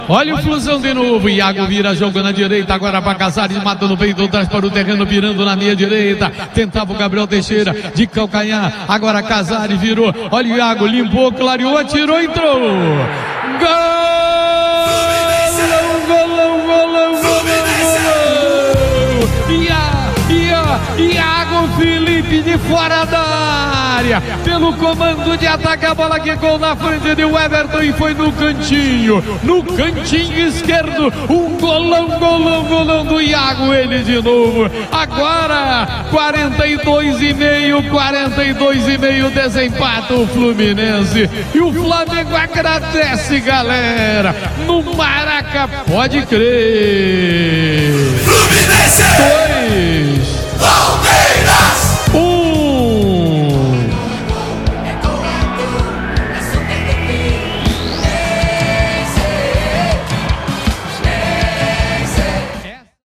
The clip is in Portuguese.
Olha o Flusão de novo, Iago vira jogo na direita, agora para Casares, mata no peito, traz para o terreno, virando na meia direita, tentava o Gabriel Teixeira, de calcanhar, agora Casares virou, olha o Iago, limpou, clareou, atirou, entrou, gol! Iago Felipe de fora da área, pelo comando de ataque, a bola quicou na frente de Everton e foi no cantinho esquerdo, um golão do Iago, ele de novo, agora 42,5, desempata o Fluminense, e o Flamengo agradece, galera, no Maraca, pode crer. Fluminense! Palmeiras!